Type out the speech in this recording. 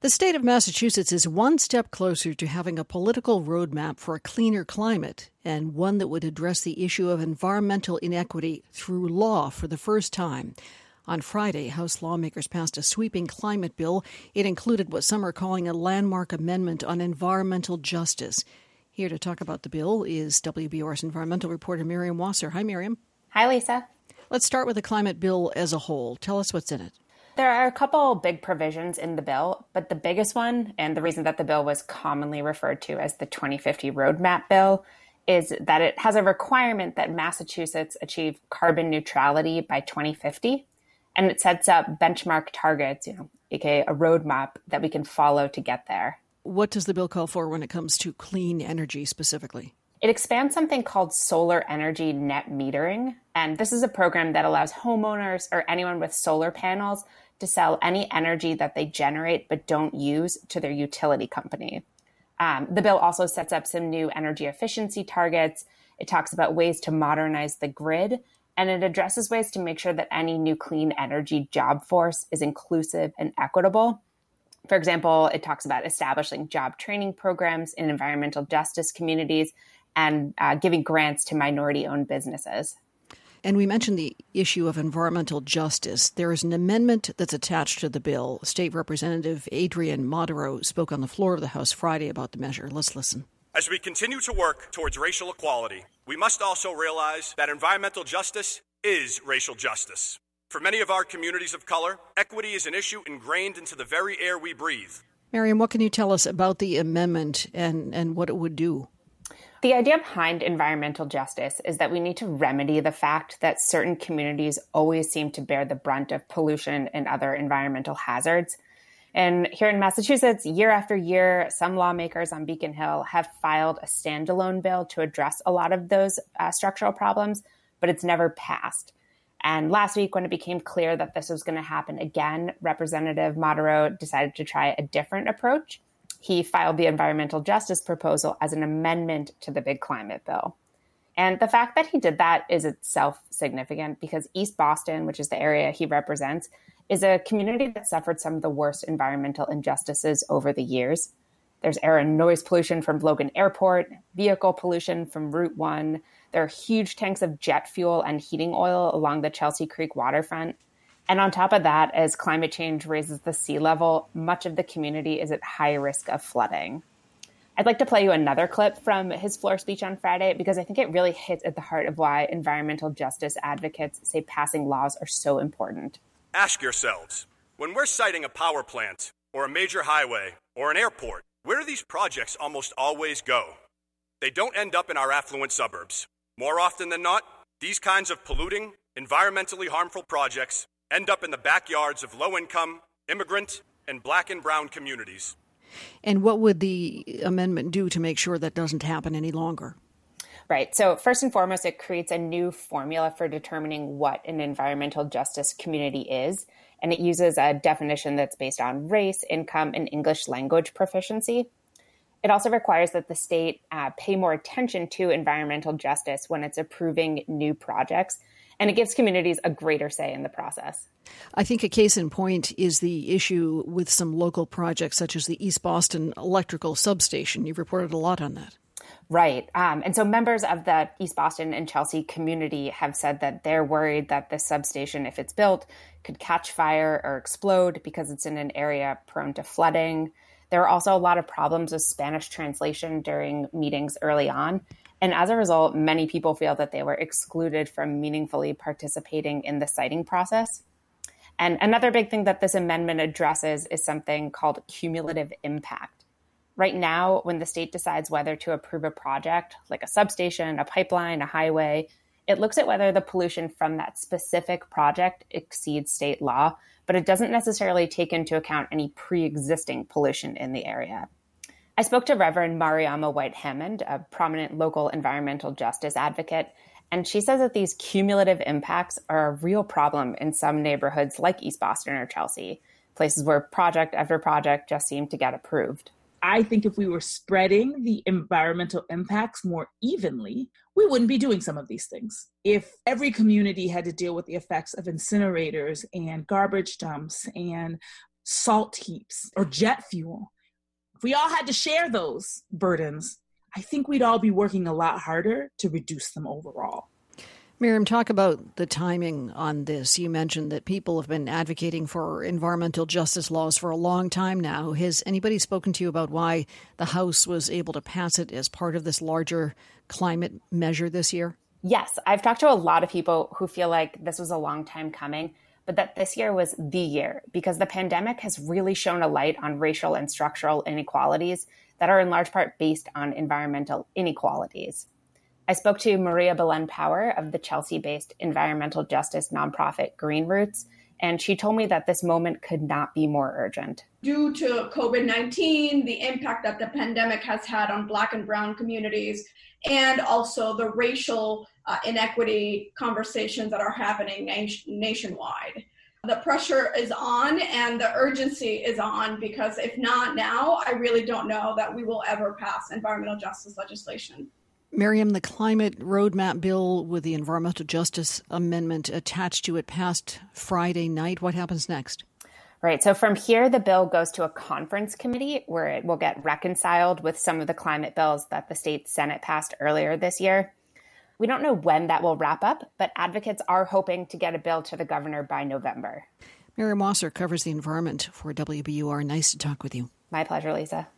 The state of Massachusetts is one step closer to having a political roadmap for a cleaner climate, and one that would address the issue of environmental inequity through law for the first time. On Friday, House lawmakers passed a sweeping climate bill. It included what some are calling a landmark amendment on environmental justice. Here to talk about the bill is WBUR's environmental reporter Miriam Wasser. Hi, Miriam. Hi, Lisa. Let's start with the climate bill as a whole. Tell us what's in it. There are a couple big provisions in the bill, but the biggest one, and the reason that the bill was commonly referred to as the 2050 Roadmap Bill, is that it has a requirement that Massachusetts achieve carbon neutrality by 2050. And it sets up benchmark targets, aka a roadmap that we can follow to get there. What does the bill call for when it comes to clean energy specifically? It expands something called solar energy net metering. And this is a program that allows homeowners or anyone with solar panels to sell any energy that they generate but don't use to their utility company. The bill also sets up some new energy efficiency targets. It talks about ways to modernize the grid, and it addresses ways to make sure that any new clean energy job force is inclusive and equitable. For example, it talks about establishing job training programs in environmental justice communities and giving grants to minority-owned businesses. And we mentioned the issue of environmental justice. There is an amendment that's attached to the bill. State Representative Adrian Modero spoke on the floor of the House Friday about the measure. Let's listen. As we continue to work towards racial equality, we must also realize that environmental justice is racial justice. For many of our communities of color, equity is an issue ingrained into the very air we breathe. Miriam, what can you tell us about the amendment and what it would do? The idea behind environmental justice is that we need to remedy the fact that certain communities always seem to bear the brunt of pollution and other environmental hazards. And here in Massachusetts, year after year, some lawmakers on Beacon Hill have filed a standalone bill to address a lot of those structural problems, but it's never passed. And last week, when it became clear that this was going to happen again, Representative Modero decided to try a different approach. He filed the environmental justice proposal as an amendment to the big climate bill. And the fact that he did that is itself significant because East Boston, which is the area he represents, is a community that suffered some of the worst environmental injustices over the years. There's air and noise pollution from Logan Airport, vehicle pollution from Route 1. There are huge tanks of jet fuel and heating oil along the Chelsea Creek waterfront. And on top of that, as climate change raises the sea level, much of the community is at high risk of flooding. I'd like to play you another clip from his floor speech on Friday because I think it really hits at the heart of why environmental justice advocates say passing laws are so important. Ask yourselves, when we're siting a power plant or a major highway or an airport, where do these projects almost always go? They don't end up in our affluent suburbs. More often than not, these kinds of polluting, environmentally harmful projects end up in the backyards of low-income, immigrant, and black and brown communities. And what would the amendment do to make sure that doesn't happen any longer? Right. So first and foremost, it creates a new formula for determining what an environmental justice community is. And it uses a definition that's based on race, income, and English language proficiency. It also requires that the state pay more attention to environmental justice when it's approving new projects. And it gives communities a greater say in the process. I think a case in point is the issue with some local projects, such as the East Boston electrical substation. You've reported a lot on that. Right. And so members of the East Boston and Chelsea community have said that they're worried that the substation, if it's built, could catch fire or explode because it's in an area prone to flooding. There are also a lot of problems with Spanish translation during meetings early on. And as a result, many people feel that they were excluded from meaningfully participating in the siting process. And another big thing that this amendment addresses is something called cumulative impact. Right now, when the state decides whether to approve a project, like a substation, a pipeline, a highway, it looks at whether the pollution from that specific project exceeds state law, but it doesn't necessarily take into account any pre-existing pollution in the area. I spoke to Reverend Mariama White Hammond, a prominent local environmental justice advocate, and she says that these cumulative impacts are a real problem in some neighborhoods like East Boston or Chelsea, places where project after project just seem to get approved. I think if we were spreading the environmental impacts more evenly, we wouldn't be doing some of these things. If every community had to deal with the effects of incinerators and garbage dumps and salt heaps or jet fuel, if we all had to share those burdens, I think we'd all be working a lot harder to reduce them overall. Miriam, talk about the timing on this. You mentioned that people have been advocating for environmental justice laws for a long time now. Has anybody spoken to you about why the House was able to pass it as part of this larger climate measure this year? Yes, I've talked to a lot of people who feel like this was a long time coming, but that this year was the year because the pandemic has really shone a light on racial and structural inequalities that are in large part based on environmental inequalities. I spoke to Maria Belen Power of the Chelsea-based environmental justice nonprofit Green Roots, and she told me that this moment could not be more urgent. Due to COVID-19, the impact that the pandemic has had on Black and Brown communities, and also the racial inequity conversations that are happening nationwide. The pressure is on and the urgency is on because if not now, I really don't know that we will ever pass environmental justice legislation. Miriam, the climate roadmap bill with the environmental justice amendment attached to it passed Friday night. What happens next? Right. So from here, the bill goes to a conference committee where it will get reconciled with some of the climate bills that the state Senate passed earlier this year. We don't know when that will wrap up, but advocates are hoping to get a bill to the governor by November. Miriam Wasser covers the environment for WBUR. Nice to talk with you. My pleasure, Lisa.